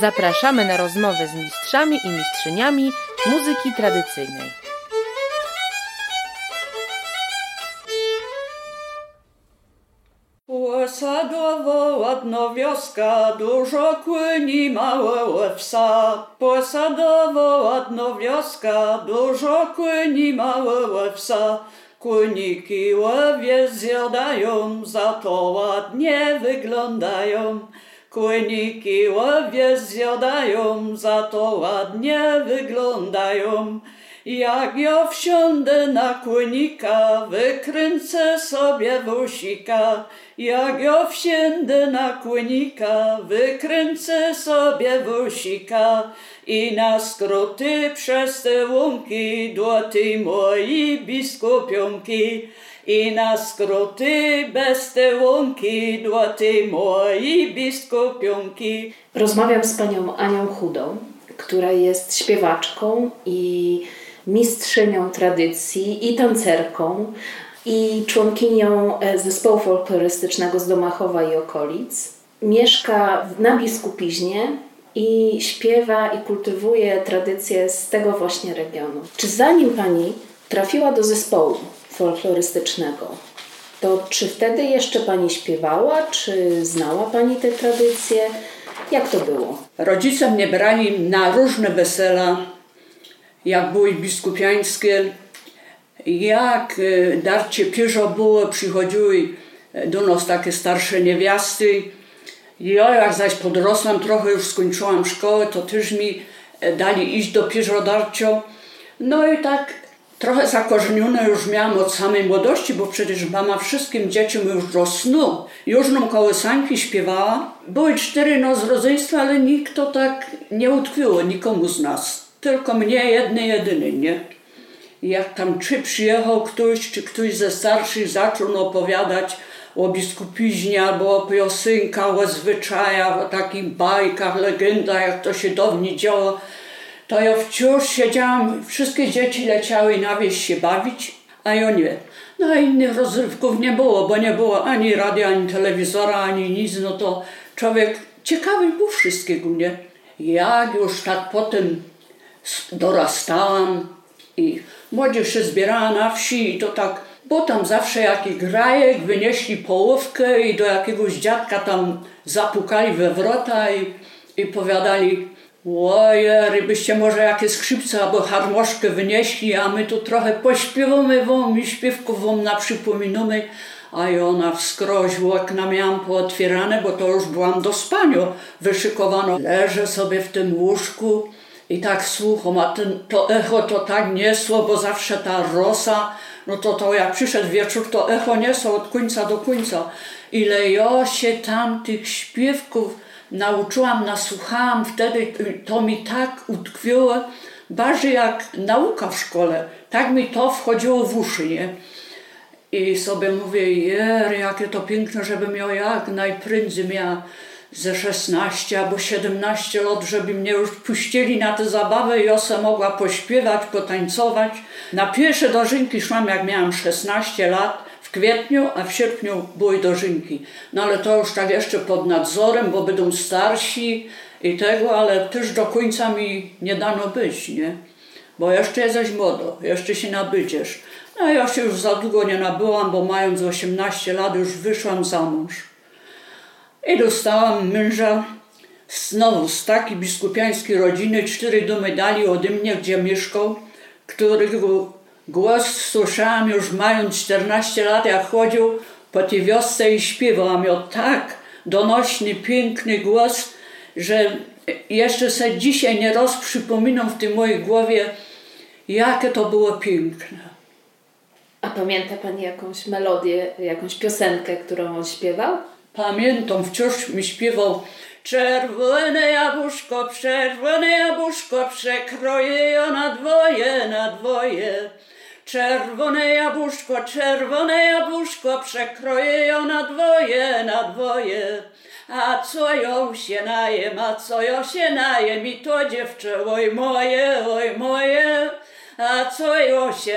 Zapraszamy na rozmowę z mistrzami i mistrzyniami muzyki tradycyjnej. Posadowo ładno wioska, dużo kłyni małe łewsa. Posadowo ładno wioska, dużo kłyni małe łewsa. Kłyniki ływie zjadają, za to ładnie wyglądają. Kłyniki ływie zjadają, za to ładnie wyglądają. Jak ja wsiądę na kłynika, wykręcę sobie włosika. Jak ja wsiądę na kłynika, wykręcę sobie włosika. I na skróty przez te łąki do tej mojej biskupionki. I na skróty bez te łąki do tej mojej biskupionki. Rozmawiam z panią Anią Chudą, która jest śpiewaczką i mistrzynią tradycji i tancerką i członkinią zespołu folklorystycznego z Domachowa i okolic. Mieszka na Biskupiźnie i śpiewa i kultywuje tradycje z tego właśnie regionu. Czy zanim pani trafiła do zespołu folklorystycznego, to czy wtedy jeszcze pani śpiewała, czy znała pani te tradycje? Jak to było? Rodzice mnie brali na różne wesela, jak były biskupiańskie, jak darcie pierzo było, przychodziły do nas takie starsze niewiasty. Ja jak zaś podrosłam, trochę już skończyłam szkołę, to też mi dali iść do pierzodarcia. No i tak trochę zakorzenione już miałam od samej młodości, bo przecież mama wszystkim dzieciom już do snu jużną kołysanki śpiewała. Były 4 z rodzeństwa, ale nikt to tak nie utkwiło nikomu z nas. Tylko mnie jedyny, nie? I jak tam czy przyjechał ktoś, czy ktoś ze starszych zaczął opowiadać o Biskupiźnie albo o piosenkach, o zwyczajach, o takich bajkach, legendach, jak to się dawniej działo, to ja wciąż siedziałam, wszystkie dzieci leciały na wieś się bawić, a ja nie. No a innych rozrywków nie było, bo nie było ani radia, ani telewizora, ani nic, no to człowiek ciekawy był wszystkiego, nie? Jak już tak potem dorastałam i młodzież się zbierała na wsi i to tak, bo tam zawsze jakiś grajek, wynieśli połówkę i do jakiegoś dziadka tam zapukali we wrota i powiadali: oje, byście może jakieś skrzypce albo harmoszkę wynieśli, a my tu trochę pośpiewamy wam i śpiewków wam naprzypominamy. A i ona wskroś okna miałam pootwierane, bo to już byłam do spania wyszykowano. Leżę sobie w tym łóżku i tak słucham, a to echo to tak niesło, bo zawsze ta rosa, no to jak przyszedł wieczór, to echo niesło od końca do końca. Ile ja się tam tych śpiewków nauczyłam, nasłuchałam wtedy, to mi tak utkwiło, bardziej jak nauka w szkole. Tak mi to wchodziło w uszy, nie? I sobie mówię, jakie to piękne, żebym miał jak najprędzej miała ze 16 albo 17 lat, żeby mnie już puścili na tę zabawę i ja sobie mogła pośpiewać, potańcować. Na pierwsze dożynki szłam, jak miałam 16 lat, w kwietniu, a w sierpniu były dożynki. No ale to już tak jeszcze pod nadzorem, bo będą starsi i tego, ale też do końca mi nie dano być, nie? Bo jeszcze jesteś młodo, jeszcze się nabydziesz. No ja się już za długo nie nabyłam, bo mając 18 lat już wyszłam za mąż. I dostałam męża znowu z takiej biskupiańskiej rodziny, 4 domy dali ode mnie, gdzie mieszkał, którego głos słyszałam już mając 14 lat, jak chodził po tej wiosce i śpiewał. A miał tak donośny, piękny głos, że jeszcze sobie dzisiaj nieraz przypominam w tej mojej głowie, jakie to było piękne. A pamięta pani jakąś melodię, jakąś piosenkę, którą on śpiewał? Pamiętam, wciąż mi śpiewał: czerwone jabłuszko, przekroję je na dwoje. Czerwone jabłuszko, przekroję je na dwoje. A co ją się najem, i to dziewczę, oj moje. A co ją się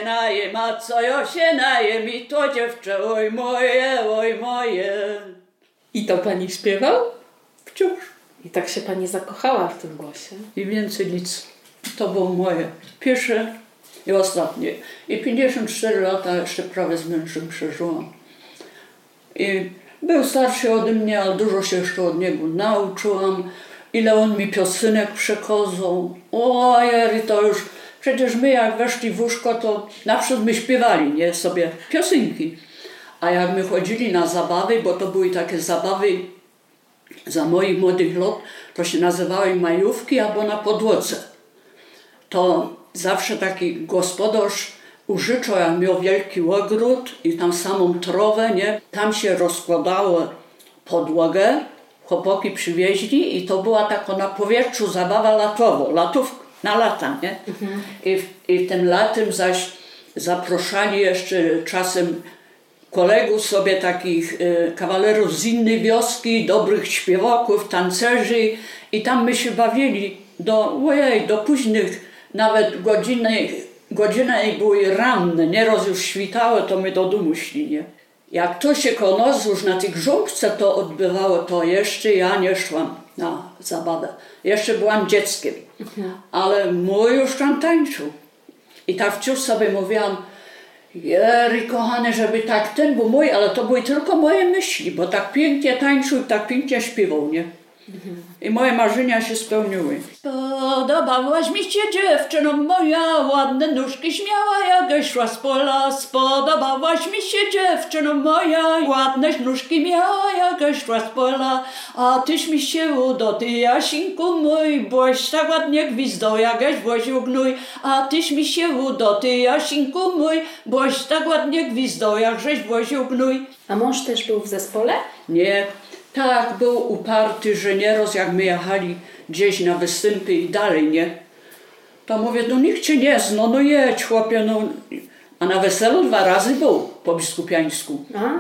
najem, i to dziewczę, oj moje. I to pani śpiewał? Wciąż. I tak się pani zakochała w tym głosie. I więcej nic. To było moje pierwsze i ostatnie. I 54 lata jeszcze prawie z mężem przeżyłam. I był starszy ode mnie, ale dużo się jeszcze od niego nauczyłam. Ile on mi piosenek przekazał. Ojej, to już... Przecież my jak weszli w łóżko, to naprzód my śpiewali, nie? Sobie piosenki. A jak my chodzili na zabawy, bo to były takie zabawy za moich młodych lat, to się nazywały majówki albo na podłodze. To zawsze taki gospodarz użyczał, jak miał wielki ogród i tam samą trawę, nie? Tam się rozkładało podłogę, chłopaki przywieźli i to była taka na powietrzu zabawa latowa, na lata, nie? I w tym latem zaś zaproszali jeszcze czasem kolegów sobie, takich kawalerów z innej wioski, dobrych śpiewaków, tancerzy i tam my się bawili do późnych, nawet godziny były ranne, nieraz już świtało, to my do domu szli, nie? Jak to się koło nas już na tej grząbce to odbywało, to jeszcze ja nie szłam na zabawę. Jeszcze byłam dzieckiem, ale mój już tam tańczył. I tak wciąż sobie mówiłam, Jery kochany, żeby tak ten był mój, ale to były tylko moje myśli, bo tak pięknie tańczył i tak pięknie śpiewał, nie? I moje marzenia się spełniły. Podobałaś mi się dziewczyno moja, ładne nóżki śmiała, jak szła z pola. Spodobałaś mi się dziewczyno moja, ładne nóżki miała, jak szła z pola. A tyś mi się udo, ty Jasinku mój, boś tak ładnie gwizdał, jakś woził gnój. A tyś mi się udo, ty Jasinku mój, boś tak ładnie gwizdał, jakżeś woził gnój. A mąż też był w zespole? Nie. Tak, był uparty, że nieraz jak my jechali gdzieś na występy i dalej, nie? To mówię, no nikt cię nie zna, no jedź chłopie, no. A na weselu 2 razy był po biskupiańsku.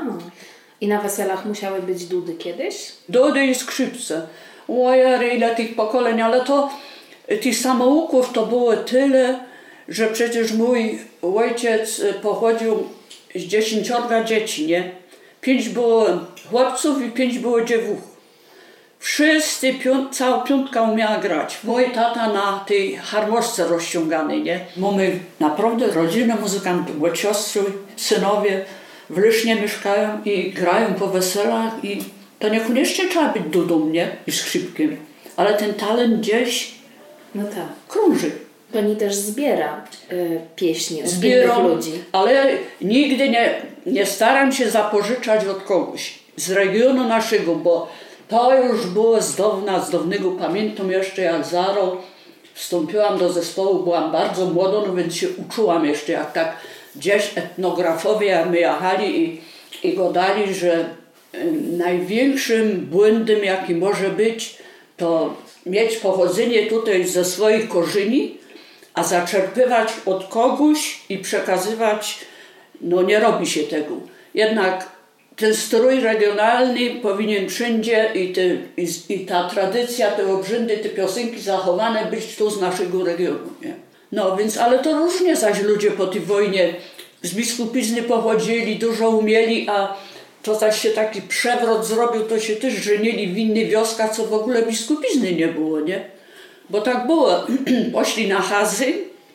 I na weselach musiały być dudy kiedyś? Dudy i skrzypce. Ojej, ile tych pokoleń, ale to tych samouków to było tyle, że przecież mój ojciec pochodził z 10 dzieci, nie? 5 było chłopców i 5 było dziewuch. Wszyscy, cała piątka umiała grać. Mój tata na tej harmoszce rozciąganej, nie? Mamy naprawdę rodzinę muzykantów, bo siostry, synowie w Lysznie mieszkają i grają po weselach i to niekoniecznie trzeba być dudą, nie? I skrzypkiem. Ale ten talent gdzieś krąży. Pani też zbiera pieśni od innych ludzi. Ale nigdy nie staram się zapożyczać od kogoś z regionu naszego, bo to już było z dawnego. Pamiętam jeszcze jak Zaro wstąpiłam do zespołu, byłam bardzo młodą, no więc się uczyłam jeszcze, jak tak gdzieś etnografowie, jak my jechali i gadali, że największym błędem, jaki może być, to mieć pochodzenie tutaj ze swoich korzeni, a zaczerpywać od kogoś i przekazywać, no nie robi się tego. Jednak ten strój regionalny powinien wszędzie i ta tradycja, te obrzędy, te piosenki zachowane być tu z naszego regionu. Nie? No więc, ale to różnie zaś ludzie po tej wojnie z biskupizny pochodzili, dużo umieli, a to zaś się taki przewrot zrobił, to się też żenili w innych wioskach, co w ogóle biskupizny nie było, nie? Bo tak było, poszli na Hazy,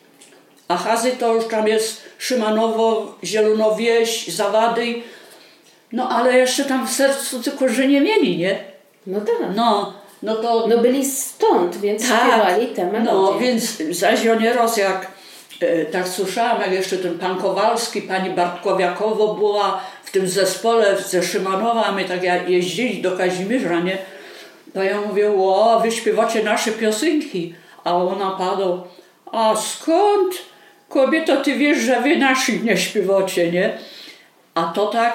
a Hazy to już tam jest Szymanowo, Zielonowieś, Zawady, no ale jeszcze tam w sercu tylko, że nie mieli, nie? No tak. No to... No byli stąd, więc śpiewali te melodie. No więc zaś ja nieraz jak tak słyszałam, jak jeszcze ten pan Kowalski, pani Bartkowiakowo była w tym zespole ze Szymanowa, a my tak jak jeździli do Kazimierza, nie? To ja mówię, o, wy śpiewacie nasze piosenki. A ona padła, a skąd? Kobieto, ty wiesz, że wy naszych nie śpiewacie, nie? A to tak,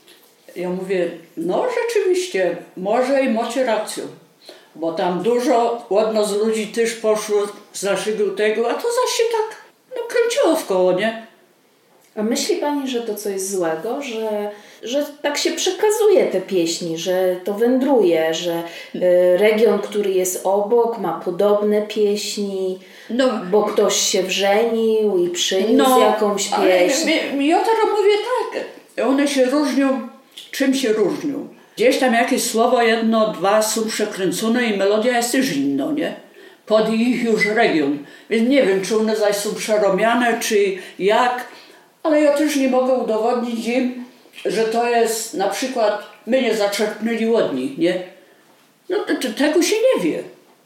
ja mówię, no rzeczywiście, może i macie rację. Bo tam dużo ładno z ludzi też poszło z naszego tego, a to zaś się tak kręciło w koło, nie? A myśli pani, że to coś złego, że tak się przekazuje te pieśni, że to wędruje, że region, który jest obok, ma podobne pieśni, bo ktoś się wrzenił i przyniósł jakąś pieśń? Ja teraz mówię tak, one się różnią, czym się różnią? Gdzieś tam jakieś słowo, jedno, dwa są przekręcone i melodia jest też inna, nie? Pod ich już region. Więc nie wiem, czy one zaś są przerobiane, czy jak, ale ja też nie mogę udowodnić im, że to jest na przykład, my nie zaczerpnęli od nich, nie? No tego się nie wie.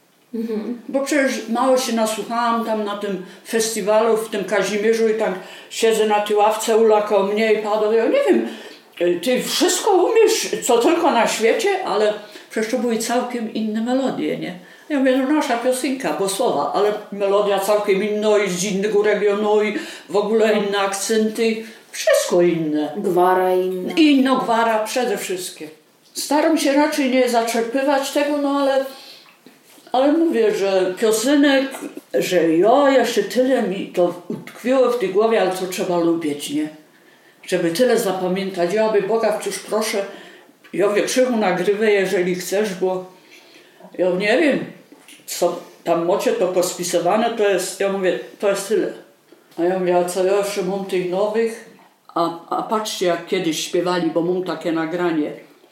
Bo przecież mało się nasłuchałam tam na tym festiwalu w tym Kazimierzu i tak siedzę na tej ławce, Ula koło mnie i Pado, ja nie wiem, ty wszystko umiesz, co tylko na świecie, ale przecież to były całkiem inne melodie, nie? Ja mówię, no nasza piosenka, bo słowa, ale melodia całkiem inna i z innego regionu i w ogóle inne akcenty, wszystko inne. Gwara inna. Inno gwara przede wszystkim. Staram się raczej nie zaczerpywać tego, no ale mówię, że piosenek, że ja jeszcze tyle mi to utkwiło w tej głowie, ale to trzeba lubić, nie? Żeby tyle zapamiętać. Ja by Boga wciąż proszę, ja wie Krzychu nagrywaj, jeżeli chcesz, bo ja nie wiem, co tam macie to pospisywane, to jest, ja mówię, to jest tyle. A ja mówię, a co ja jeszcze mam tych nowych? A patrzcie, jak kiedyś śpiewali, bo mam takie nagranie.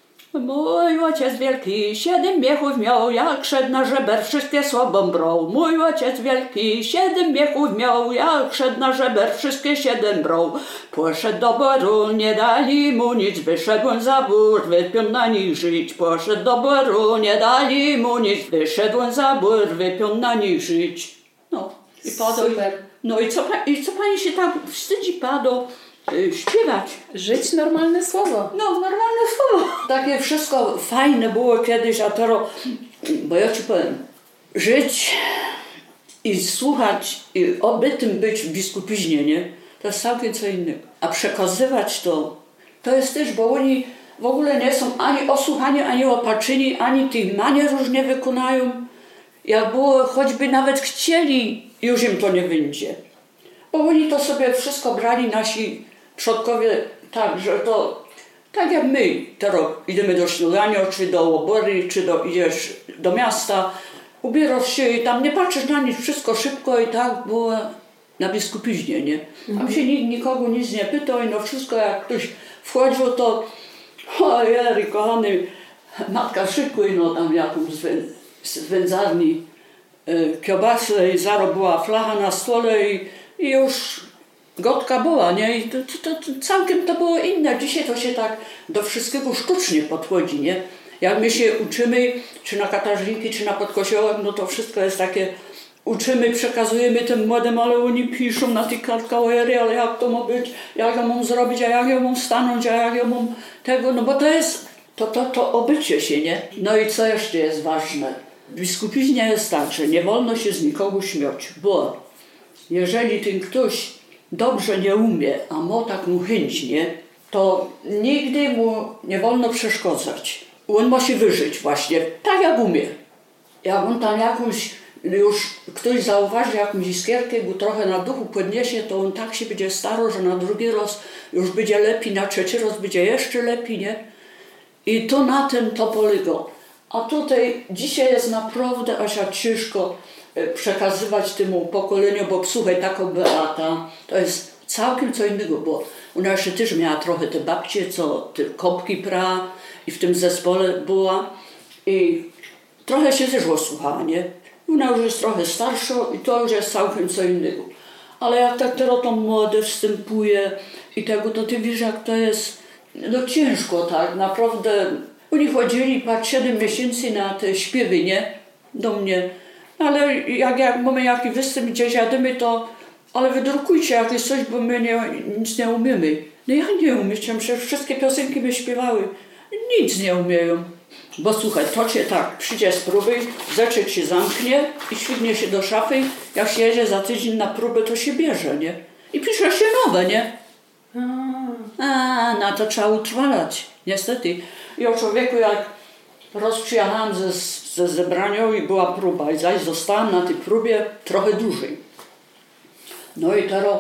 Mój ojciec wielki 7 miechów miał, jak szedł na żeber, wszystkie sobą brał. Mój ojciec wielki 7 miechów miał, jak szedł na żeber, wszystkie 7 brał. Poszedł do boru, nie dali mu nic, wyszedł za bór, wypiął na nich żyć. Poszedł do boru, nie dali mu nic, wyszedł za bór, wypiął na nich żyć. No i Pado, super. No i co pani się tam wstydzi, Pado? Śpiewać. Żyć normalne słowo. No, normalne słowo. Takie wszystko fajne było kiedyś, a teraz, bo ja ci powiem, żyć i słuchać i obytym być w biskupiźnie, nie? To jest całkiem co innego. A przekazywać to jest też, bo oni w ogóle nie są ani osłuchani, ani opatrzeni, ani tych manier różnie wykonają. Jak było, choćby nawet chcieli, już im to nie wyjdzie. Bo oni to sobie wszystko brali, nasi przodkowie, tak, że to tak jak my teraz idziemy do śniadania, czy do Łobory, czy idziesz do miasta, ubierasz się i tam nie patrzysz na nic, wszystko szybko i tak było na biskupiźnie, nie? Tam się nikt nikogo nic nie pytał i no wszystko jak ktoś wchodził, to ojej, kochany, matka szykuj, no tam jakąś z wędzarni kiełbasę i zaraz była flacha na stole i już gotka była, nie? I to całkiem to było inne. Dzisiaj to się tak do wszystkiego sztucznie podchodzi, nie? Jak my się uczymy, czy na Katarzynki, czy na Podkosiołek, no to wszystko jest takie, uczymy, przekazujemy tym młodym, ale oni piszą na tych kartkach, ale jak to ma być, jak ja mam zrobić, a jak ja mam stanąć, a jak ja mam tego, no bo to jest, to obycie się, nie? No i co jeszcze jest ważne? W biskupiźnie jest tak, że nie wolno się z nikogo śmiać, bo jeżeli ten ktoś dobrze nie umie, a ma taką chęć, nie, to nigdy mu nie wolno przeszkodzać. On musi wyżyć właśnie, tak jak umie. Jak on tam jakąś, już ktoś zauważy jakąś iskierkę, go trochę na duchu podniesie, to on tak się będzie starał, że na drugi raz już będzie lepiej, na trzeci raz będzie jeszcze lepiej, nie? I to na tym to polega. A tutaj dzisiaj jest naprawdę aż ciężko przekazywać temu pokoleniu, bo słuchaj, taka Beata, to jest całkiem co innego, bo ona jeszcze też miała trochę te babcie, co te kopki pra i w tym zespole była i trochę się też słuchała, nie? Ona już jest trochę starsza i to już jest całkiem co innego. Ale jak tak teraz to młode wstępuje i tego, to ty wiesz, jak to jest, no ciężko, tak, naprawdę. Oni chodzili patrz 7 miesięcy na te śpiewy, nie? Do mnie. Ale jak mamy jakiś występ gdzieś jadymy, to ale wydrukujcie jakieś coś, bo my nic nie umiemy. No ja nie umiem, przecież wszystkie piosenki by śpiewały. Nic nie umieją. Bo słuchaj, to cię tak, przyjdzie z próby, zeczek się zamknie i śwignie się do szafy. Jak się jedzie za tydzień na próbę, to się bierze, nie? I pisze się nowe, nie? Na to trzeba utrwalać, niestety. I o człowieku, jak przyjechałam ze zebrania i była próba i zaś zostałam na tej próbie trochę dłużej. No i teraz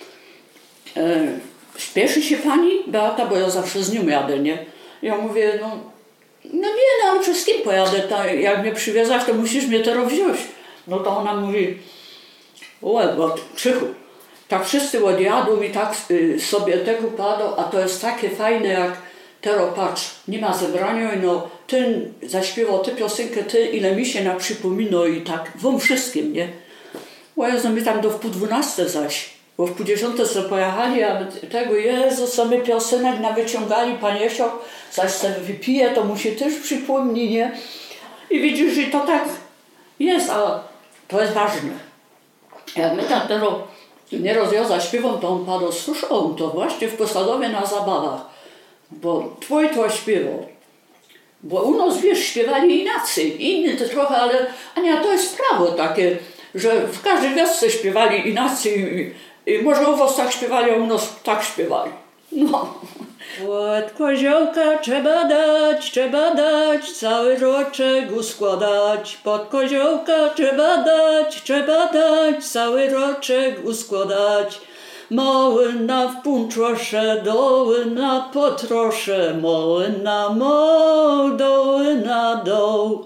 śpieszy się pani Beata, bo ja zawsze z nią jadę, nie? Ja mówię, no nie, ale przez kim pojadę? Jak mnie przywiezać, to musisz mnie teraz wziąć. No to ona mówi, bo Krzychu, tak wszyscy odjadą i tak sobie tego padą, a to jest takie fajne, jak teraz patrz, nie ma zebrania, no ten zaśpiewał tę piosenkę, ty, ile mi się przypomina i tak, wam wszystkim, nie? Bo ja my tam do wpół 12 zaś, bo w pół 10 sobie pojechali, a tego, Jezu, sobie piosenek nawyciągali, Pan Jesiok, zaś sobie wypije, to mu się też przypomni, nie? I widzisz, że to tak jest, a to jest ważne. Jak my tam teraz nieraz ja zaśpiewam, to on padł, cóż on to właśnie w Posadowie na zabawach, bo twój to śpiewał. Bo u nas, wiesz, śpiewali inacy, inni to trochę, ale Ania, to jest prawo takie, że w każdej wiosce śpiewali inaczej i może u was tak śpiewali, a u nas tak śpiewali. No. Pod koziołka trzeba dać, cały roczek uskładać. Pod koziołka trzeba dać, cały roczek uskładać. Mały na wpunczosze, doły na potrosze, mały na mol, doły na doł.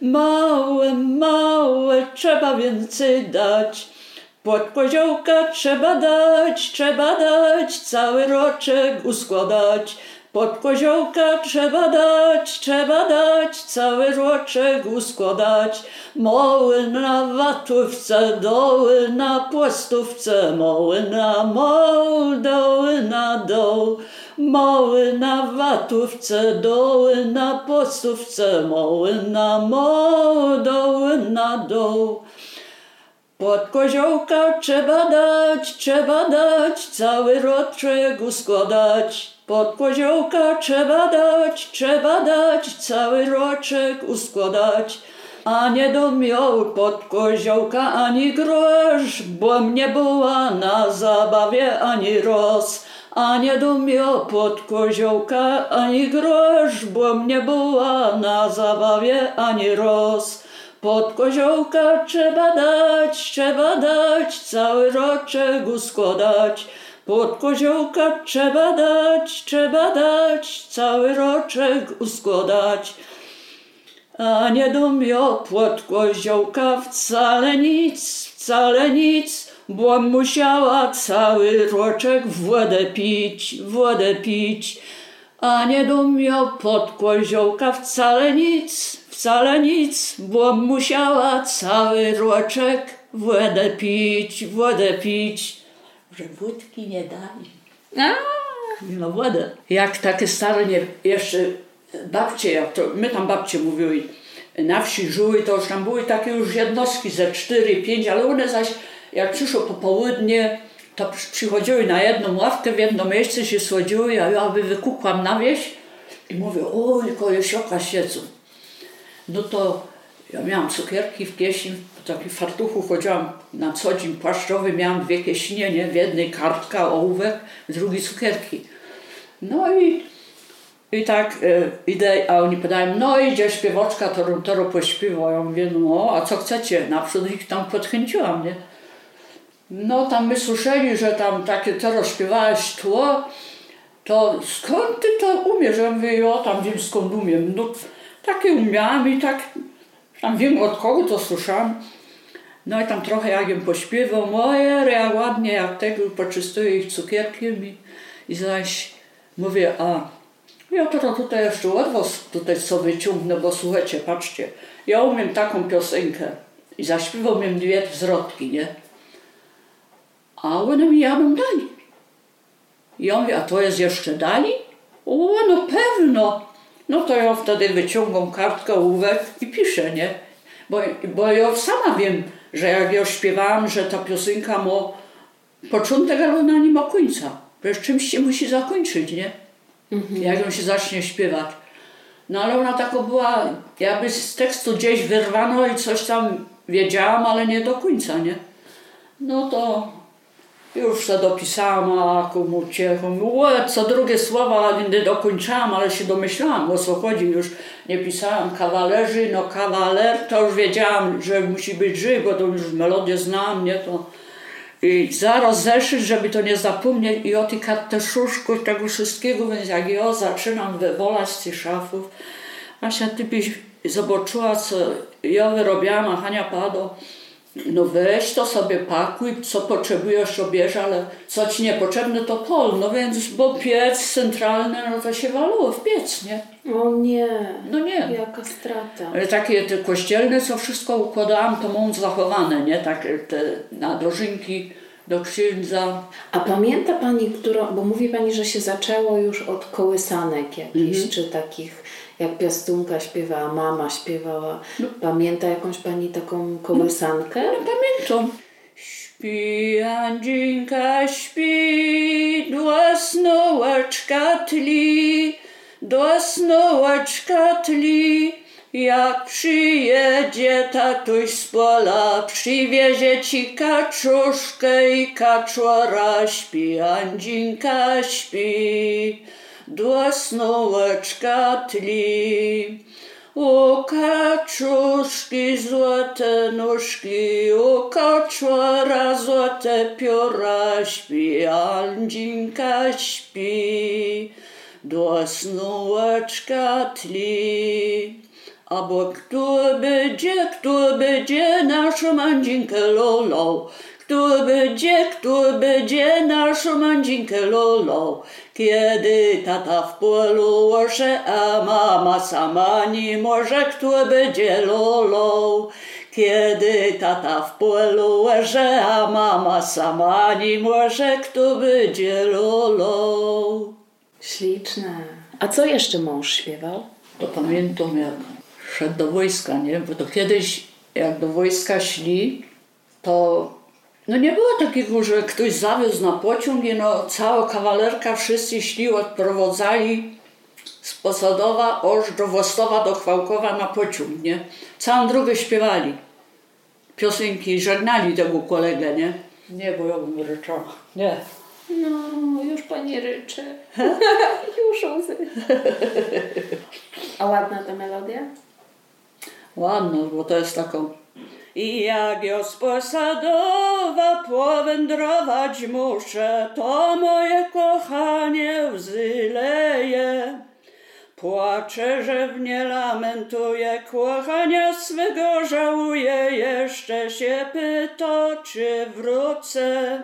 Małe, trzeba więcej dać. Pod koziołka trzeba dać, cały roczek uskładać. Pod koziołka trzeba dać, cały roczek uskładać. Mały na watówce, doły na płastówce, mały na mol, doły na doł. Mały na watówce, doły na płastówce, mały na mol, doły na doł. Pod koziołka trzeba dać, cały roczek uskładać. Pod koziołka trzeba dać, cały roczek uskładać. A nie domiał pod koziołka ani grosz, bo mnie była na zabawie ani roz. A nie domiał pod koziołka ani grosz, bo mnie była na zabawie ani roz. Pod koziołka trzeba dać, cały roczek uskładać. Pod koziołka trzeba dać, cały roczek uskładać. A nie dumiał pod koziołka wcale nic, bo musiała cały roczek wodę pić. A nie dumiał pod koziołka wcale nic, bo musiała cały roczek wodę pić. Że wódki nie dali. No wodę. Jak takie stare, jeszcze babcie, jak to, my tam babcie mówiły, na wsi żyły, to już tam były takie już jednostki ze 4-5, ale one zaś, jak przyszło popołudnie, to przychodziły na jedną ławkę, w jedno miejsce się słodziły, ja wykukłam na wieś i mówię, oj, koło Jesioka siedzą. No to ja miałam cukierki w kieszeni, w takim fartuchu chodziłam na co dzień płaszczowy, miałam 2 kieszenie, nie? W jednej kartka, ołówek, w drugiej cukierki. No i tak idę, a oni pytają, no idzie śpiewaczka, to pośpiewa. Ja mówię, no a co chcecie? Naprzód ich tam podchęciłam, nie? No tam my słyszeli, że tam takie teraz śpiewałeś tło, to skąd ty to umiesz? Ja mówię, ja tam wiem skąd umiem. No takie umiałam i tak tam wiem od kogo to słyszałam. No i tam trochę jak ją pośpiewał, moje, jak ładnie, jak tego poczystuję ich cukierkiem i zaś mówię, a ja to tutaj jeszcze od was tutaj co wyciągnę, bo słuchajcie, patrzcie, ja umiem taką piosenkę i zaśpiewał mi 2 zwrotki, nie? A one mi jadą dali. I ja mówię, a to jest jeszcze dali? O, no pewno. No to ja wtedy wyciągam kartkę, ołówek i piszę, nie? Bo ja sama wiem, że jak ja śpiewałam, że ta piosenka ma początek, ale ona nie ma końca. Przecież czymś się musi zakończyć, nie? Jak ją się zacznie śpiewać. No ale ona taka była, jakby z tekstu gdzieś wyrwano i coś tam wiedziałam, ale nie do końca, nie? No to już to dopisałam, a komu ciechom. Co drugie słowa nie dokończałam, ale się domyślałam, o co chodzi. Już nie pisałam kawalerzy, no kawaler, to już wiedziałam, że musi być Ży, bo to już melodię znam, nie? To i zaraz zeszyć, żeby to nie zapomnieć i o tych karteszuszków, tego wszystkiego, więc jak ja zaczynam wywolać z tych szafów, Asia, ty byś zobaczyła, co ja wyrobiłam, a Hania Pado, no weź to sobie pakuj, co potrzebujesz to bierz, ale co ci niepotrzebne to pol. No więc, bo piec centralny, no to się walało w piec, nie? O nie, No nie. jaka strata. Ale takie te kościelne, co wszystko układałam, to mam zachowane, nie? Tak, te nadożynki do księdza. A pamięta Pani, bo mówi Pani, że się zaczęło już od kołysanek jakichś, czy takich, jak piastunka śpiewała, mama śpiewała. Pamięta jakąś Pani taką kołysankę? No pamiętam. Śpi, Andzinka, śpi, do snołeczka tli, do snołeczka tli. Jak przyjedzie tatuś z pola, przywiezie ci kaczuszkę i kaczora. Śpi, Andzinka, śpi, do snołeczka tli. O kaczuszki złote nóżki, o kaczora złote pióra. Śpi, Andzinka, śpi, do snołeczka tli. A bo kto będzie naszą Andzinkę lolą? Kto będzie naszą Andzinkę lolą? Kiedy tata w polu łoże, a mama sama nie może, kto będzie lolą? Kiedy tata w polu łoże, a mama sama nie może, kto będzie lolą? Śliczne. A co jeszcze mąż śpiewał? To pamiętam, jak szedł do wojska, nie? Bo to kiedyś, jak do wojska szli, to no nie było takiego, że ktoś zawiózł na pociąg i no cała kawalerka, wszyscy szli, odprowadzali z Posadowa aż do Wostowa, do Chwałkowa na pociąg, nie? Całą drogę śpiewali piosenki, żegnali tego kolegę, nie? Nie, bo ja bym ryczała. Nie. No, już Pani ryczy. Już łzy. A ładna ta melodia? Ładno, bo to jest taką... I jak ja z Posadowa powędrować muszę, to moje kochanie łzy leje. Płaczę, że w nie lamentuję, kochania swego żałuję, jeszcze się pyta, czy wrócę.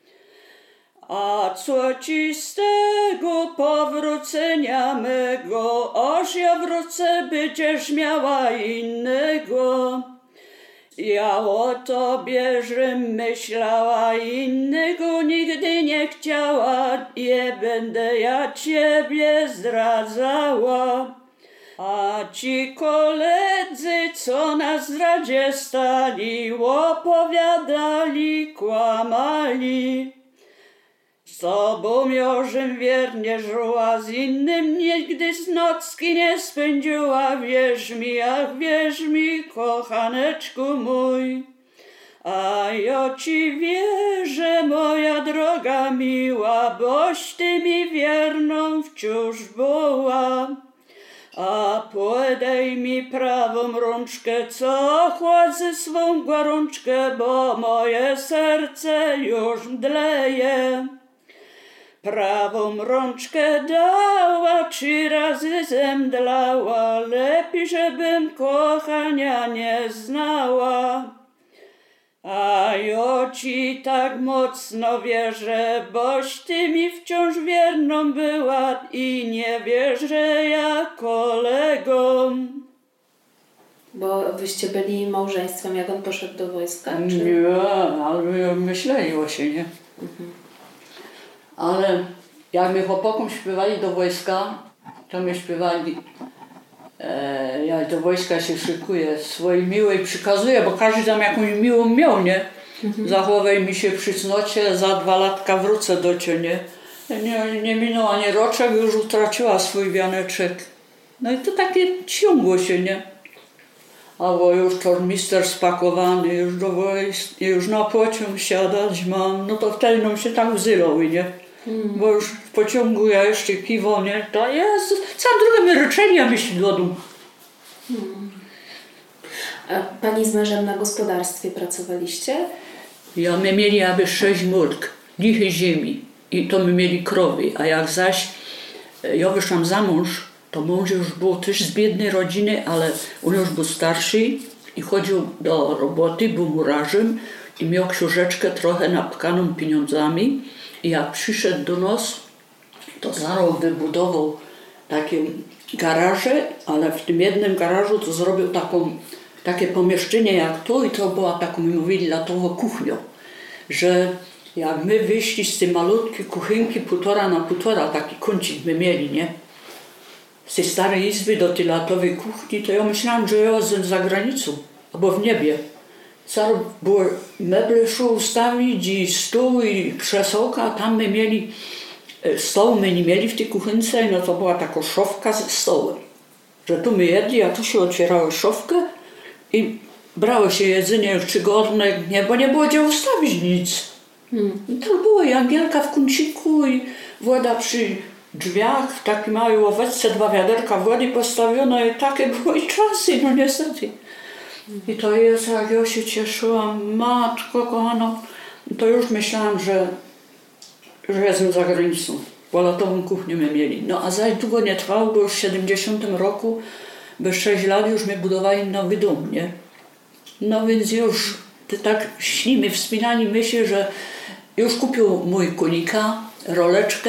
A co ci z tego powrócenia mego, aż ja wrócę, będziesz miała innego. Ja o tobie, żem myślała, innego nigdy nie chciała, nie będę ja ciebie zdradzała. A ci koledzy, co na zdradzie stali, opowiadali, kłamali. Z tobą jożem wiernie żyła, z innym nigdy z nocki nie spędziła. Wierz mi, ach wierz mi, kochaneczku mój. A ja ci wierzę, moja droga miła, boś ty mi wierną wciąż była. A podaj mi prawą rączkę, co chładzę swą gorączkę, bo moje serce już mdleje. Prawą rączkę dała, 3 razy zemdlała, lepiej, żebym kochania nie znała. A ja ci tak mocno wierzę, boś ty mi wciąż wierną była i nie wierzę ja kolegom. Bo wyście byli małżeństwem, jak on poszedł do wojska? Czy? Nie, ale myśleli się, nie? Ale jak my chłopakom śpiewali do wojska, to my śpiewali, jak do wojska się szykuje, swojej miłej przykazuje, bo każdy tam jakąś miłą miał, nie? Zachowaj mi się przy cnocie, za 2 latka wrócę do ciebie, nie? Nie minął ani roczek, już utraciła swój wianeczek. No i to takie ciągło się, nie? Albo już tornister spakowany, już do wojsk, już na pociąg siadać mam, no to wtedy nam się tak wzywały, nie? Bo już w pociągu ja jeszcze piwo, nie? To jest, całą drogę my ryczeli, a myśli do domu. A Pani z mężem na gospodarstwie pracowaliście? Ja my mieli aby 6 murk, lichy ziemi i to my mieli krowy, a jak zaś ja wyszłam za mąż, to mąż już był też z biednej rodziny, ale on już był starszy i chodził do roboty, był murarzem i miał książeczkę trochę napkaną pieniądzami i jak przyszedł do nas, to zaraz wybudował takie garaże, ale w tym jednym garażu to zrobił takie pomieszczenie jak to i to była taką, mówili, latową kuchnią, że jak my wyszli z tej malutkiej kuchynki 1,5 na 1,5, taki kącik my mieli, nie? Z tej starej izby do tej latowej kuchni, to ja myślałam, że ja jestem za granicą, albo w niebie. Zaraz było meble szło ustawić i stół i krzesełka, a tam my mieli stołu, my nie mieli w tej kuchynce, no to była taka szafka ze stołem. Że tu my jedli, a tu się otwierało szafkę i brało się jedzenie czy garnek, nie, bo nie było gdzie ustawić nic. I to było i Angielka w kąciku i woda przy drzwiach, w takiej małej ławeczce 2 wiaderka wody postawiono i takie były czasy, no niestety. I to jest, jak ja się cieszyłam, matko kochana, to już myślałam, że jestem za granicą, bo latową kuchnię my mieli. No a zaś długo nie trwało, bo już w 70 roku, bez 6 lat już my budowali nowy dom, nie? No więc już tak śnimy, wspinali się, że już kupił mój konika, roleczkę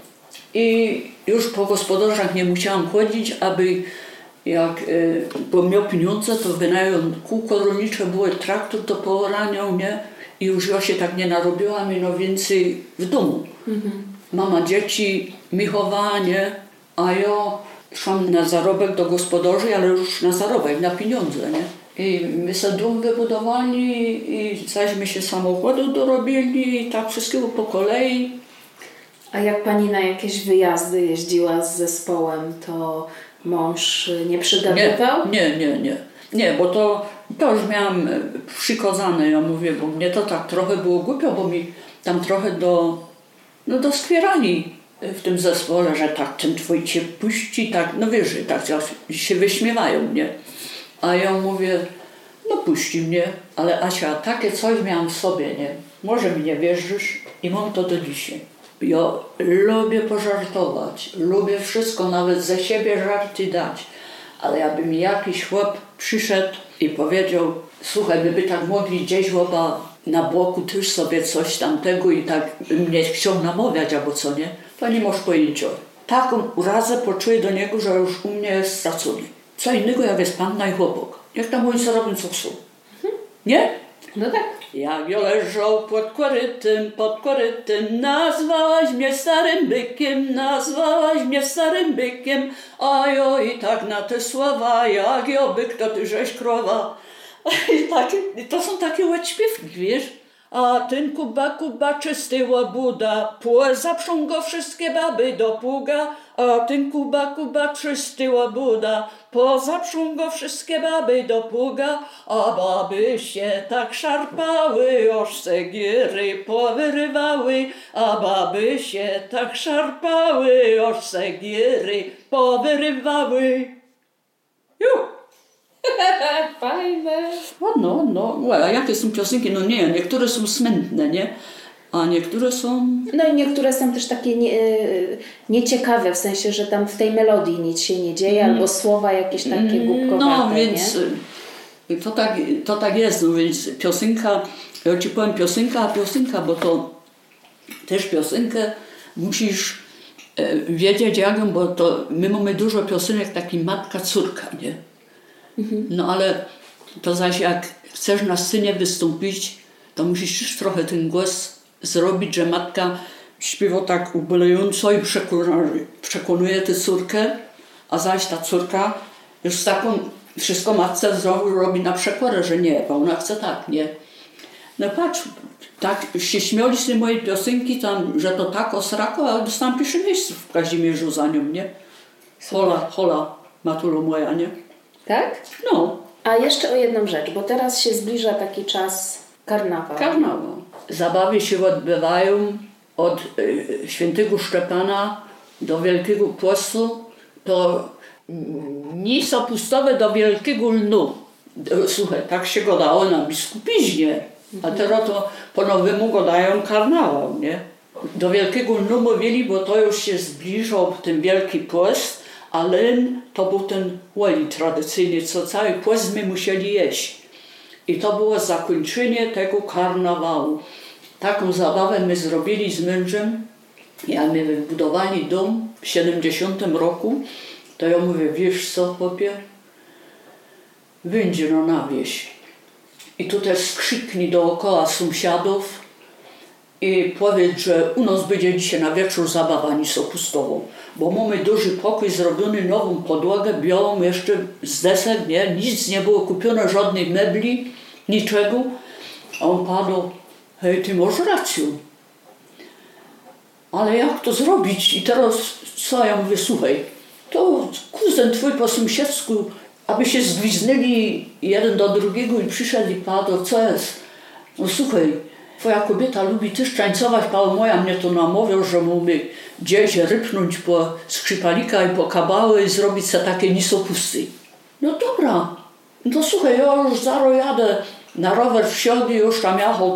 i już po gospodarzach nie musiałam chodzić, aby jak bo miał pieniądze, to wynajął kółko rolnicze, było traktor do poorania, nie? I już ja się tak nie narobiłam, no więcej w domu. Mama dzieci, Michowanie, a ja szłam na zarobek do gospodarzy, ale już na zarobek, na pieniądze, nie? I my sobie dom wybudowali i zaśmy się samochodu dorobili i tak wszystkiego po kolei. A jak pani na jakieś wyjazdy jeździła z zespołem, to mąż nie przygadywał? Nie, bo to już miałam przykozane, ja mówię, bo mnie to tak trochę było głupio, bo mi tam trochę doskwierali w tym zespole, że tak ten twój cię puści, tak, no wiesz, tak się wyśmiewają, nie? A ja mówię, no puści mnie, ale Asia, takie coś miałam w sobie, nie? Może mi nie wierzysz i mam to do dzisiaj. Ja lubię pożartować, lubię wszystko, nawet ze siebie żarty dać, ale jakby mi jakiś chłop przyszedł i powiedział, słuchaj, my by tak mogli gdzieś chłopa na boku też sobie coś tamtego i tak mnie chciał namawiać albo co, nie? To nie masz pojęcia. Taką urazę poczuję do niego, że już u mnie jest stracony. Co innego jak jest panna i chłopak. Jak tam oni co robią, co chcą. Nie? No tak. Jak ja leżał pod korytem, nazwałaś mnie starym bykiem, a ja i tak na te słowa, jak ja byk, to ty żeś krowa. I to są takie ładśpiewki, wiesz? A ten Kuba, czysty łabuda, zaprzą go wszystkie baby do pługa. A ten Kuba, czysty łabuda, zaprzą go wszystkie baby do pługa. A baby się tak szarpały, aż segiery powyrywały. A baby się tak szarpały, aż segiery powyrywały. Fajne. Ładno. A jakie są piosenki? No nie, niektóre są smętne, nie? A niektóre są... No i niektóre są też takie nieciekawe, w sensie, że tam w tej melodii nic się nie dzieje, albo słowa jakieś takie głupkowate, no, więc nie? To tak jest, no więc piosenka, ja ci powiem piosenka, bo to też piosenkę musisz wiedzieć jak, bo to my mamy dużo piosenek takich matka-córka, nie? No ale to zaś jak chcesz na scenie wystąpić, to musisz już trochę ten głos zrobić, że matka śpiewa tak ubolewająco i przekonuje tę córkę, a zaś ta córka już z taką wszystko matce robi na przekórę, że nie, bo ona chce tak, nie. No patrz, tak się śmiali z tej mojej piosenki, tam, że to tak osrako, ale dostałam pierwsze miejsce w Kazimierzu za nią, nie? Hola, matulo moja, nie? Tak? No. A jeszcze o jedną rzecz, bo teraz się zbliża taki czas karnawał. Zabawy się odbywają od Świętego Szczepana do Wielkiego Postu, to dni sopustowe do Wielkiego Lnu. Słuchaj, tak się gadało na biskupiźnie, a teraz to po nowemu gadają karnawał, nie? Do Wielkiego Lnu mówili, bo to już się zbliżał ten Wielki Post, a len to był ten łeli tradycyjny, co całe płezmy musieli jeść. I to było zakończenie tego karnawału. Taką zabawę my zrobili z mężem. Jak my wybudowali dom w 70 roku, to ja mówię, wiesz co, chłopie, będzie no na wieś. I tutaj skrzyknij dookoła sąsiadów i powiedz, że u nas będzie dzisiaj na wieczór zabawa nisopustową, bo mamy duży pokój zrobiony, nową podłogę, białą jeszcze z desek, nie? Nic nie było kupione, żadnej mebli, niczego. A on padł, hej, ty masz rację. Ale jak to zrobić? I teraz co? Ja mówię, słuchaj, to kuzyn twój po sąsiedzku, aby się zgwiznęli jeden do drugiego i przyszedł i padł, co jest? No słuchaj, twoja kobieta lubi też tańcować, Paweł moja mnie to namawiał, że mówi gdzieś rypnąć po skrzypalika i po kabały i zrobić sobie takie nisopusty. No dobra, no słuchaj, ja już zaraz jadę na rower wsiądę, już tam jechał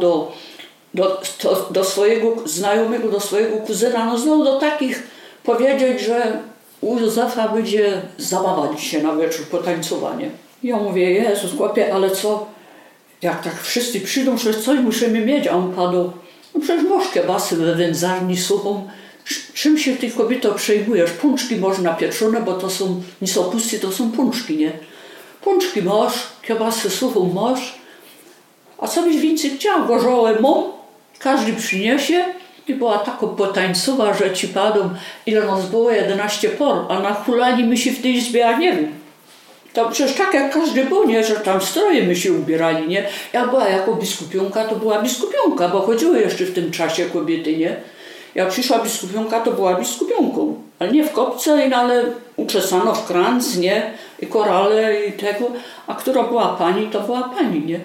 do swojego znajomego, do swojego kuzyna, no znowu do takich powiedzieć, że u Józefa będzie zabawa dzisiaj na wieczór, potańcowanie. Ja mówię, Jezus, chłopie, ale co, jak tak wszyscy przyjdą, że coś musimy mieć, a on padł, no przecież masz kiebasy we wędzarni suchą, czym się ty kobieto przejmujesz? Pączki można pieczone, bo to są nisopusty, to są pączki, nie? Pączki masz, kiebasy suchą masz, a co byś więcej chciał? Gorzołę mam, każdy przyniesie i była taka potańcowa, że ci padł, ile nas było? 11 por, a na hulani my się w tej izbie, ja nie wiem. To przecież tak jak każdy był, nie, że tam stroje my się ubierali, nie? Ja była jako biskupionka, to była biskupionka, bo chodziły jeszcze w tym czasie kobiety, nie? Jak przyszła biskupionka, to była biskupionką, ale nie w kopce, ale uczesano w kranc, nie? I korale i tego, a która była pani, to była pani, nie?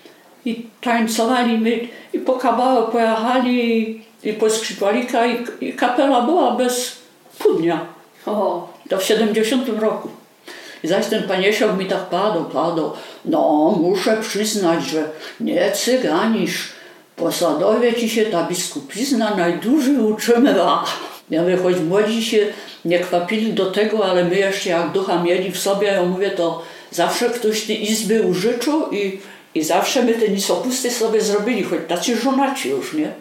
I tańcowali my, i po kabałę pojechali, i po skrzypalika, i kapela była bez pół-dnia. To w 70 roku. I zaś ten paniesiok mi tak padł. No, muszę przyznać, że nie cyganisz. Po Sadowie ci się ta biskupizna najdłużej utrzymywała. Ja mówię, choć młodzi się nie kwapili do tego, ale my jeszcze jak ducha mieli w sobie, ja mówię, to zawsze ktoś tej izby użyczył i zawsze my te nisopusty sobie zrobili, choć tacy żonaci już, nie?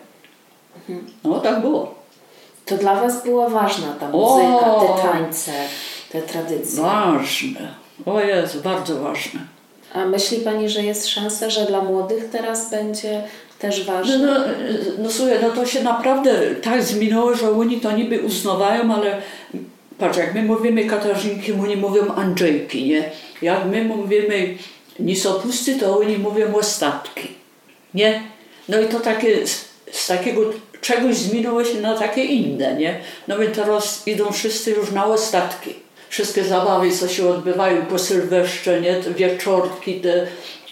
No tak było. To dla was była ważna ta muzyka, te tańce, te tradycje. Ważne. O Jezu, bardzo ważne. A myśli pani, że jest szansa, że dla młodych teraz będzie też ważne? No słuchaj, no to się naprawdę tak zmieniło, że oni to niby uznawają, ale patrz, jak my mówimy Katarzynki, oni mówią Andrzejki, nie? Jak my mówimy nisopusty, to oni mówią ostatki, nie? No i to takie, z takiego czegoś zmieniło się na takie inne, nie? No i teraz idą wszyscy już na ostatki. Wszystkie zabawy, co się odbywają po Sylwestrze, nie? Te wieczorki, te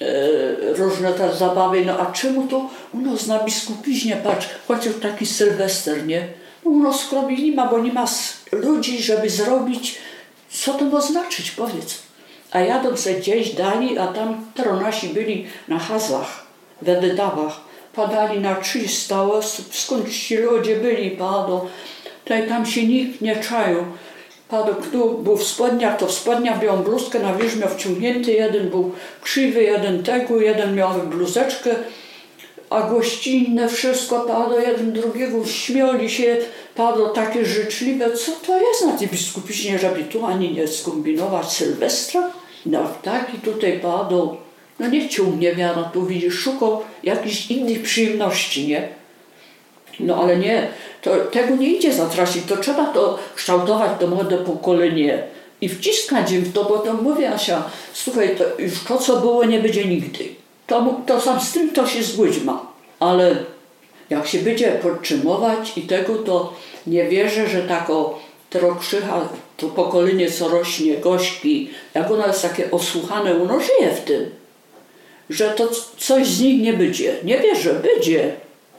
różne te zabawy. No a czemu to u nas na biskupiźnie, patrz, chociaż taki Sylwester, nie? No u nas skrobi nie ma, bo nie ma ludzi, żeby zrobić, co to ma znaczyć, powiedz. A jadą se gdzieś dali, a tam nasi byli na Hazach, w Edydawach. Padali na 300 osób, skąd ci ludzie byli, padł. Tam się nikt nie czaił. Padł, kto był w spodniach, to w spodniach białą bluzkę na wierzch miał wciągnięty, jeden był krzywy, jeden tego, jeden miał bluzeczkę, a gościnne wszystko padło, jeden drugiego śmiali się, padło takie życzliwe. Co to jest na tej biskupiźnie, żeby tu ani nie skombinować Sylwestra? No taki tutaj padł. No nie chciał mnie wiara, tu widzisz, szukał jakichś innych przyjemności, nie? No ale nie, tego nie idzie zatracić, to trzeba to kształtować, to młode pokolenie i wciskać im w to, bo to mówię, Asia, słuchaj, to już to, co było, nie będzie nigdy. To sam z tym to się zgódź ma, ale jak się będzie podtrzymywać i tego, to nie wierzę, że tako trokrzycha, to pokolenie, co rośnie, gośki, jak ono jest takie osłuchane, ono żyje w tym, że to coś z nich nie będzie. Nie wierzę, będzie.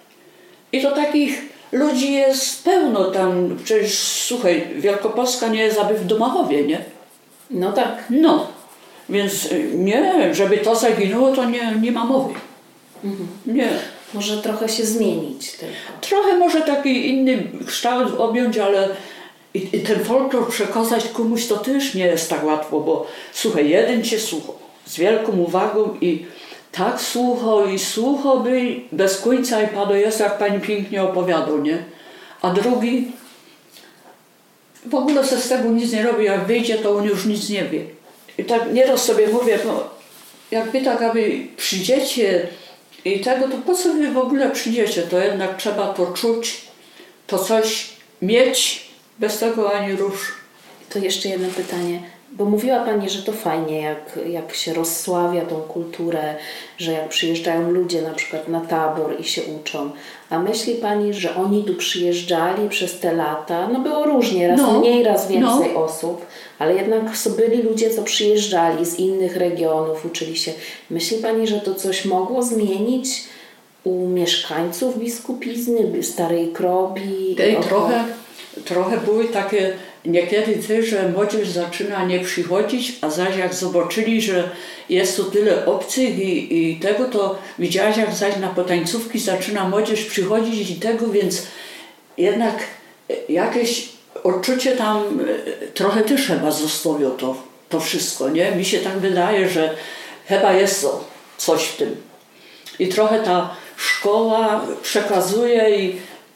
I to takich ludzi jest pełno tam, przecież słuchaj, Wielkopolska nie jest aby w Domachowie, nie? No tak. No, więc nie, żeby to zaginęło, to nie ma mowy. Nie. Może trochę się zmienić tylko. Trochę może taki inny kształt objąć, ale I ten folklor przekazać komuś to też nie jest tak łatwo, bo słuchaj, jeden cię słuchał z wielką uwagą i tak słuchał by bez końca i padł jest, jak pani pięknie opowiadał, nie? A drugi w ogóle se z tego nic nie robi, jak wyjdzie, to on już nic nie wie. I tak nieraz sobie mówię, no, jakby tak, aby przyjdziecie i tego, to po co wy w ogóle przyjdziecie? To jednak trzeba to czuć, to coś mieć, bez tego ani rusz. To jeszcze jedno pytanie, bo mówiła Pani, że to fajnie, jak się rozsławia tą kulturę, że jak przyjeżdżają ludzie na przykład na tabor i się uczą. A myśli Pani, że oni tu przyjeżdżali przez te lata? No było różnie, raz mniej, raz więcej osób, ale jednak byli ludzie, co przyjeżdżali z innych regionów, uczyli się. Myśli Pani, że to coś mogło zmienić u mieszkańców biskupizny, Starej Krobi? Trochę były takie niekiedy też, że młodzież zaczyna nie przychodzić, a zaś jak zobaczyli, że jest tu tyle obcych i tego, to widziałaś, jak zaś na potańcówki zaczyna młodzież przychodzić i tego, więc jednak jakieś odczucie tam trochę też chyba zostawiło to wszystko, nie? Mi się tak wydaje, że chyba jest to coś w tym. I trochę ta szkoła przekazuje i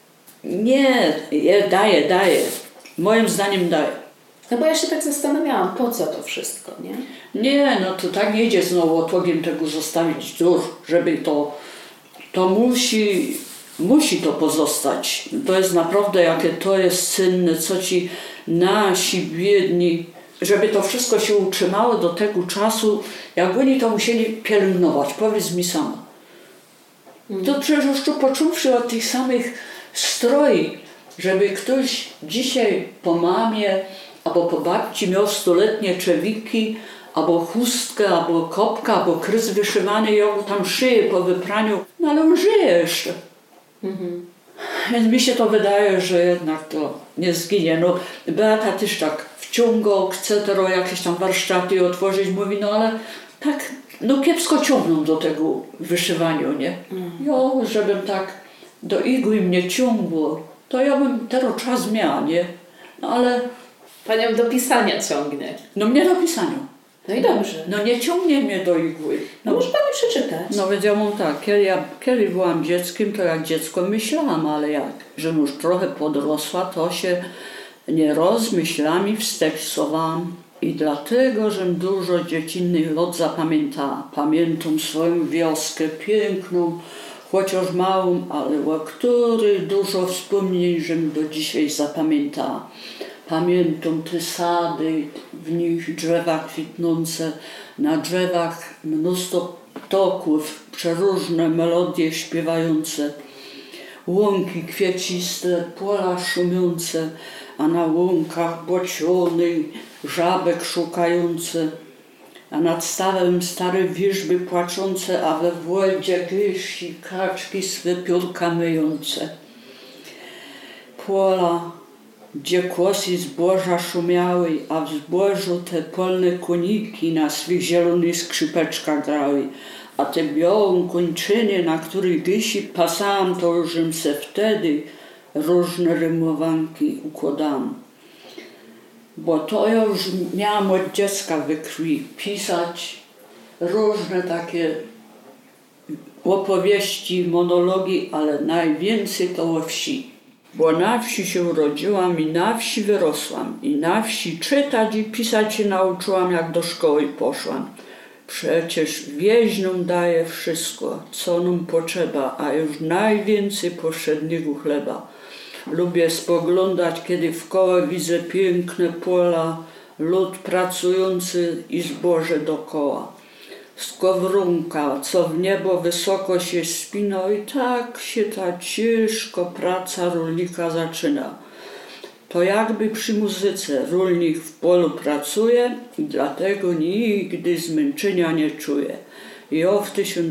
daje. Moim zdaniem daje. No bo ja się tak zastanawiałam, po co to wszystko, nie? Nie, no to tak nie idzie znowu otłogiem tego zostawić dur, żeby to musi to pozostać. To jest naprawdę, jakie to jest cenne, co ci nasi biedni, żeby to wszystko się utrzymało do tego czasu, jak oni to musieli pielęgnować. Powiedz mi sama. To przecież już tu począwszy od tych samych stroi, żeby ktoś dzisiaj po mamie albo po babci miał 100-letnie czewiki, albo chustkę, albo kopkę, albo krys wyszywany i on tam szyje po wypraniu, no ale on żyje jeszcze. Więc mi się to wydaje, że jednak to nie zginie. No, Beata też tak wciąga, chce teraz jakieś tam warsztaty otworzyć, mówi, no ale tak, no kiepsko ciągną do tego wyszywaniu, nie? Żebym tak do igły mnie ciągło, to ja bym teraz czas miała, nie? No ale... Panią do pisania ciągnie. No mnie do pisania. No i dobrze. No nie ciągnie mnie do igły. No może Pani przeczytać. No więc ja mam tak, kiedy byłam dzieckiem, to jak dziecko myślałam, ale jak, że już trochę podrosła, to się nieraz myślami wsteksowałam. I dlatego, żem dużo dziecinnych lat zapamiętała. Pamiętam swoją wioskę piękną, chociaż małą, ale o której dużo wspomnień, żem do dzisiaj zapamiętała. Pamiętam te sady, w nich drzewa kwitnące, na drzewach mnóstwo ptaków, przeróżne melodie śpiewające, łąki kwieciste, pola szumiące, a na łąkach bociony, żabek szukające, a nad stawem stare wierzby płaczące, a we Włodzie grysi kaczki swe piórka myjące. Pola, gdzie kłosy zboża szumiały, a w zbożu te polne koniki na swych zielonych skrzypeczkach grały, a te białą kończyny, na których dysi pasałam, to żem se wtedy różne rymowanki układałam. Bo to ja już miałam od dziecka we krwi pisać różne takie opowieści, monologi, ale najwięcej to o wsi. Bo na wsi się urodziłam i na wsi wyrosłam. I na wsi czytać i pisać się nauczyłam, jak do szkoły poszłam. Przecież wieźnom daje wszystko, co nam potrzeba, a już najwięcej powszedniego chleba. Lubię spoglądać, kiedy wkoło widzę piękne pola, lud pracujący i zboże dokoła. Skowronka, co w niebo wysoko się spina, i tak się ta ciężko praca rolnika zaczyna. To jakby przy muzyce rolnik w polu pracuje i dlatego nigdy zmęczenia nie czuje. Ja w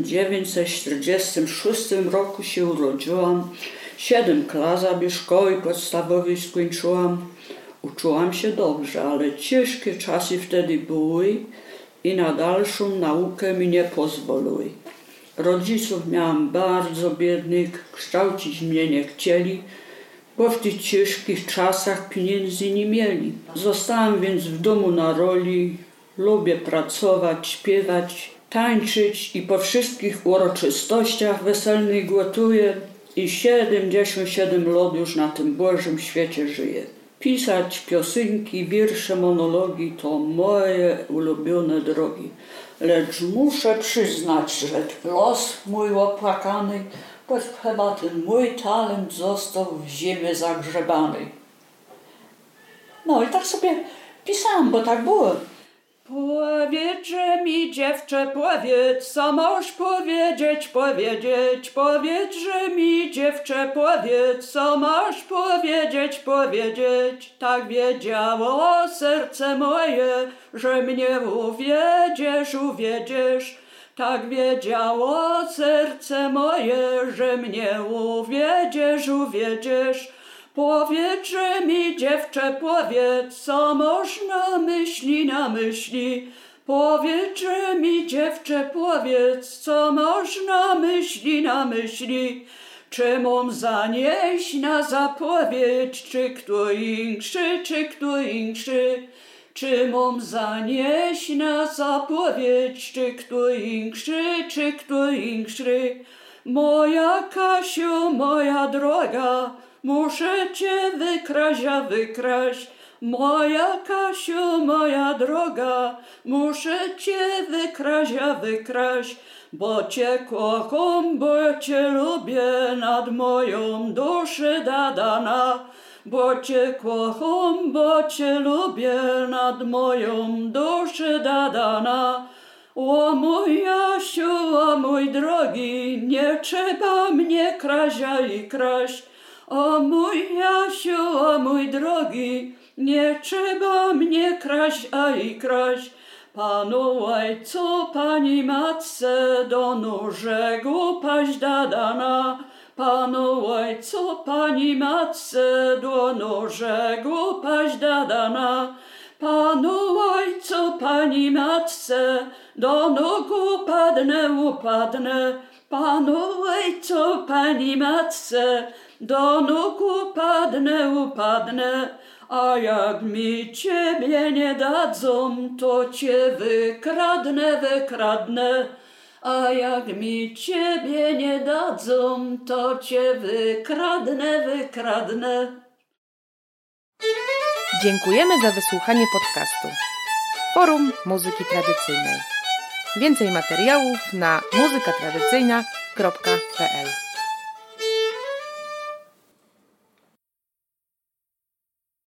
1946 roku się urodziłam, 7 klas aby szkoły podstawowej skończyłam. Uczyłam się dobrze, ale ciężkie czasy wtedy były i na dalszą naukę mi nie pozwoliły. Rodziców miałam bardzo biednych, kształcić mnie nie chcieli, bo w tych ciężkich czasach pieniędzy nie mieli. Zostałam więc w domu na roli, lubię pracować, śpiewać, tańczyć i po wszystkich uroczystościach weselnych gotuję i 77 lat już na tym Bożym świecie żyję. Pisać piosenki, wiersze, monologi to moje ulubione drogi. Lecz muszę przyznać, że los mój opłakany, bo chyba ten mój talent został w ziemię zagrzebany. No i tak sobie pisałam, bo tak było. Powiedźże mi, dziewczę, powiedz, co masz powiedzieć, powiedźże mi, dziewczę, powiedz, co masz powiedzieć. Tak wiedziało serce moje, że mnie uwiedziesz. Tak wiedziało serce moje, że mnie uwiedziesz. Powiedźże mi, dziewczę, powiedz, co masz na myśli. Powiedźże mi, dziewczę, powiedz, co masz na myśli. Czy mam zanieść na zapowiedź, czy kto inkszy? Czy mam zanieść na zapowiedź, czy kto inkszy? Moja Kasiu, moja droga, muszę cię wykraść. Moja Kasiu, moja droga, muszę cię wykraść. Bo cię kocham, bo cię lubię, nad moją duszę dadana. Bo cię kocham, bo cię lubię, nad moją duszę dadana. O mój Jasiu, o mój drogi, nie trzeba mnie kraść. O mój Jasiu, o mój drogi, nie trzeba mnie kraść. Panu ojcu, pani matce, do nóżek upaść dadana. Panu ojcu, pani matce, do nóżek upaść dadana. Panu ojcu, pani matce, do nóg upadnę. Panu ojcu, pani matce, do nóg upadnę. A jak mi ciebie nie dadzą, to cię wykradnę. A jak mi ciebie nie dadzą, to cię wykradnę. Dziękujemy za wysłuchanie podcastu Forum Muzyki Tradycyjnej. Więcej materiałów na muzykatradycyjna.pl